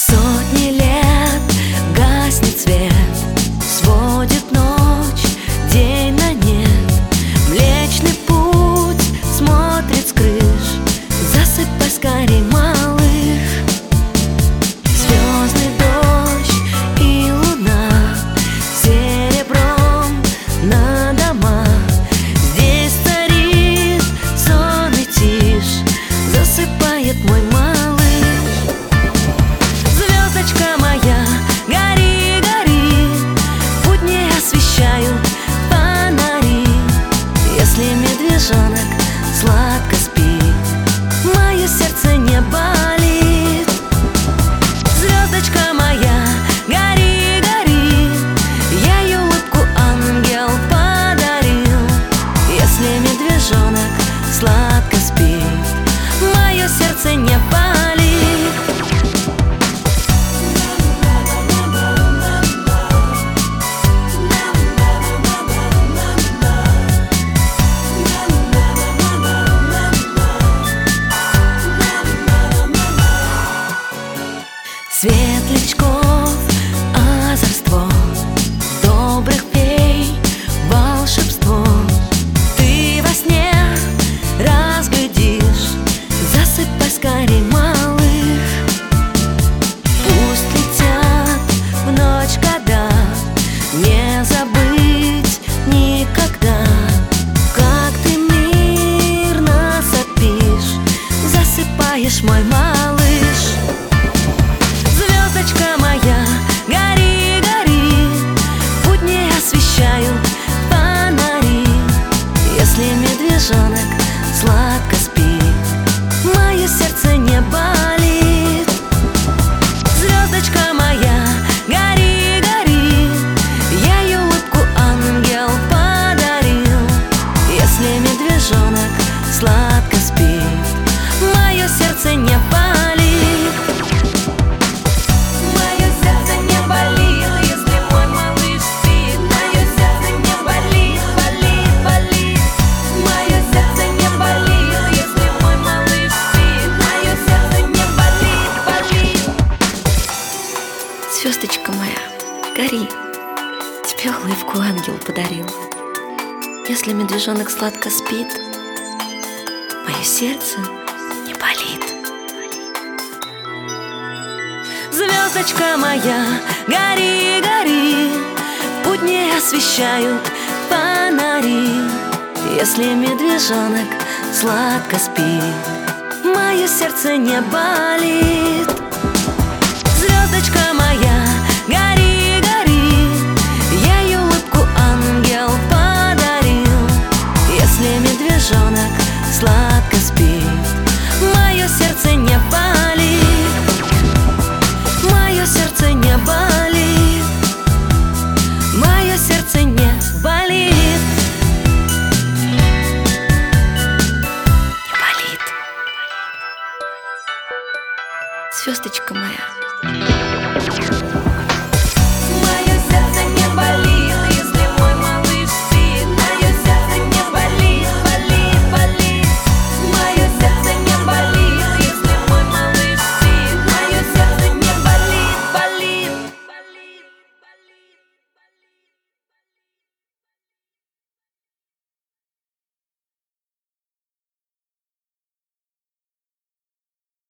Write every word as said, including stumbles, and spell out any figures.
Сотни лет гаснет свет, сводит ночь, день на нет. Млечный путь смотрит с крыш, засыпай скорей, малыш. Звездный дождь и луна серебром на домах. Здесь царит сон и тишь, засыпает мой малыш. Звездочка моя, гори, гори, путь не освещают фонари. Если медвежонок сладко спит, мое сердце не болит. Звездочка моя, гори, гори, я ей улыбку ангел подарил. Если медвежонок сладко спит, мое сердце не болит. Светлячков озорство, добрых фей волшебство ты во сне разглядишь, засыпай скорей, малыш. Пусть летят в ночь года, не забыть никогда, как ты мирно сопишь, засыпаешь, мой малыш. Звездочка моя, гори, гори, путь не освещают фонари. Если медвежонок сладко спит, мое сердце не болит. Звездочка моя, гори, гори, я ей улыбку ангел подарил. Если медвежонок сладко спит, мое сердце не болит. Звездочка моя, гори, тебе улыбку ангел подарил. Если медвежонок сладко спит, мое сердце не болит. Звездочка моя, гори, гори, путь не освещают фонари. Если медвежонок сладко спит, мое сердце не болит. Звездочка моя, гори, гори, я ей улыбку ангел подарил. Если медвежонок сладко спит, мое сердце не болит, мое сердце не болит.